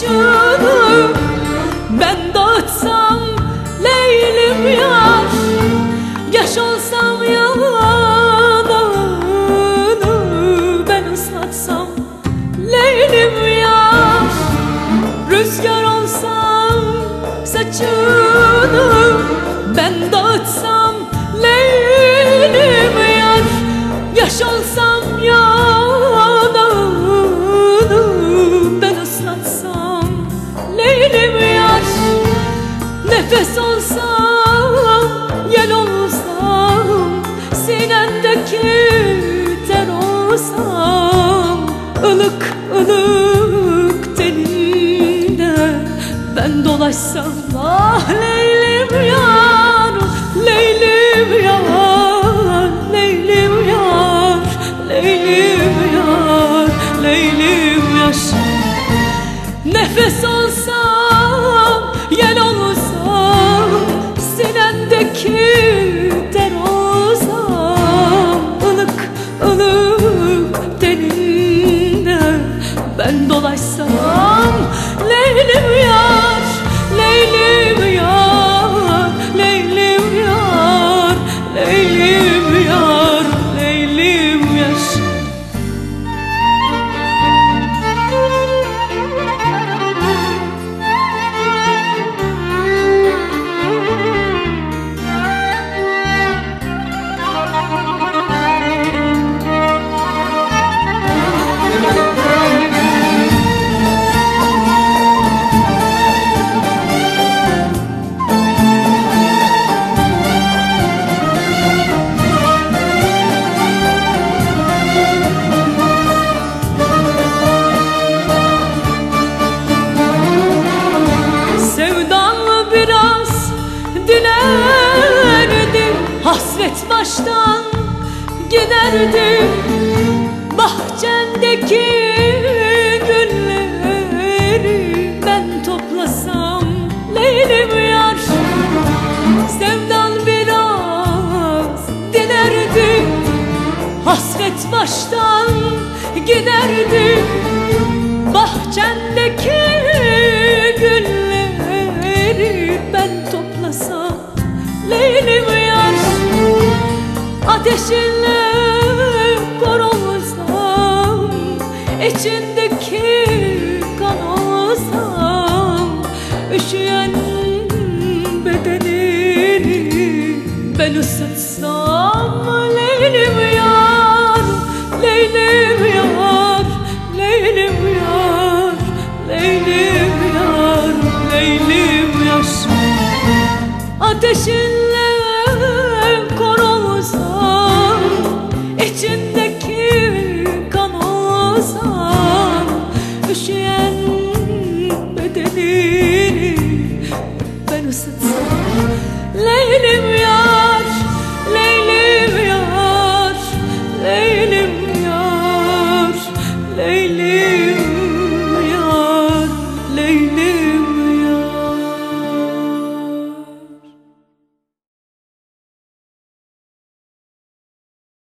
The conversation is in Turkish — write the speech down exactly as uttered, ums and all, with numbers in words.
saçını ben dağıtsam Leylim yar, yaş olsam yanağını ben ıslatsam Leylim yar, rüzgar olsam saçını ben dağıtsam Leylim yar, yaş olsam yanağını ben ıslatsam Leylim yar, nefes olsam yel olsam sinendeki ter olsam ılık ılık teninde ben dolaşsam ah Leylim yar, Leylim yar, Leylim yar, Leylim yar, Leylim yaş. Nefes olsam yel olsam sinendeki ter olsam ılık ılık teninde ben dolaşsam Leylim yar, Leylim yar, Leylim yar, Leylim yar, Leylim yaş. Dilerdim, hasret baştan giderdim, bahçendeki gülleri ben toplasam Leylim yar, sevdan biraz dilerdim, hasret baştan giderdim, bahçendeki gülleri ben toplasam Leylim yar, ateşinle kor olsam, içindeki kan olsam, üşüyen bedenini ben ısıtsam Leylim yar, Leylim yar, Leylim yar, Leylim yar, Leylim yaş. Ateşinle kor olsam, içindeki kan olsam, üşüyen bedenini ben ısıtsam